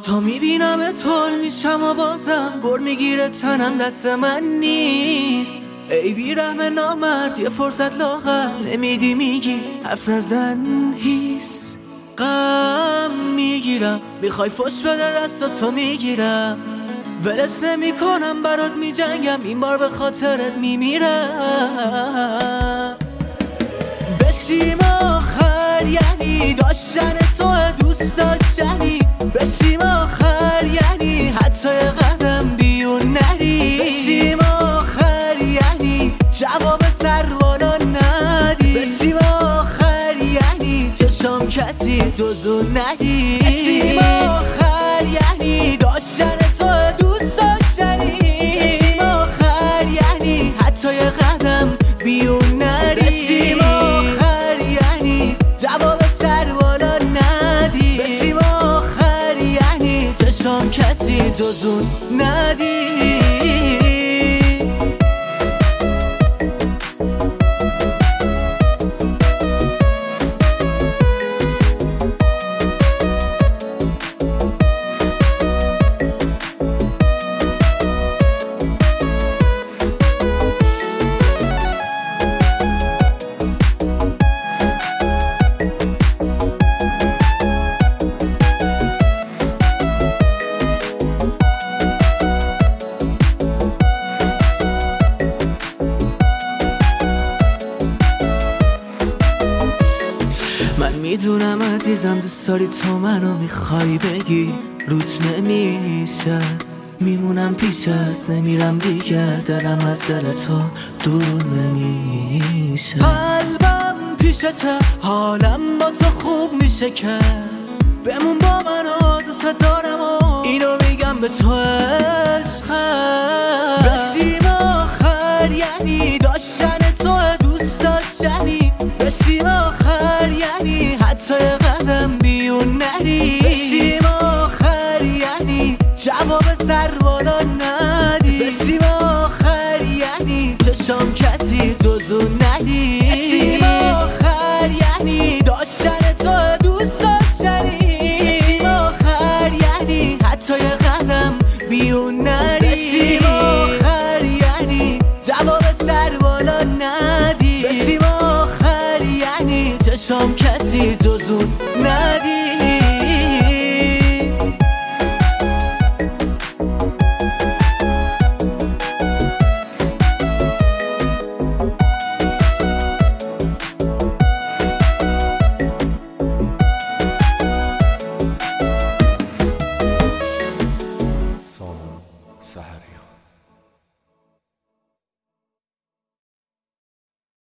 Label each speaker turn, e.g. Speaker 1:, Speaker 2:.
Speaker 1: تا میبینم تول میشم و بازم گر میگیره تنم دست من نیست. ای بیرحم نامرد یه فرصت لاغر نمیدی میگی حرف نزن هیس. غم میگیرم میخوای فش بده دستاتو میگیرم ولت نمی کنم برات میجنگم این بار به خاطرت میمیرم. بسیم آخر یعنی داشتن تو دوست داشتنی. بسیم آخر یعنی حتی قدم بیون نری. بسیم آخر یعنی جواب سروانا ندی. بسیم آخر یعنی چشام کسی جزو ندی. بسیم آخر یعنی داشتن تو دوست داشتنی. بسیم آخر یعنی حتی قدم بیون نری. بسیم آخر یعنی جواب سروانا ندی. بسیم آخر یعنی چشام کسی جزو ندی. من میدونم عزیزم دوست داری تو منو میخوای بگی روت نمیشه. میمونم پیشت نمیرم دیگه دلم از دل تو دور نمیشه. قلبم پیشته حالم با تو خوب میشه که بمون با من و دوست دارم و اینو میگم به تو عشقم. بسیم آخر یعنی داشتن تو دوست داشتنی. بسیم آخر یعنی حتی قدم بیون نری. بسیم آخر یعنی جواب سروانا ندی. بسیم آخر یعنی چشام کسی جزو ندی. بسیم آخر یعنی داشتن تو دوست داشتنی. بسیم آخر یعنی حتی قدم بیون نری. بسیم آخر یعنی جواب سروانا ندی. بسیم آخر یعنی چشام کسی جزو ندی.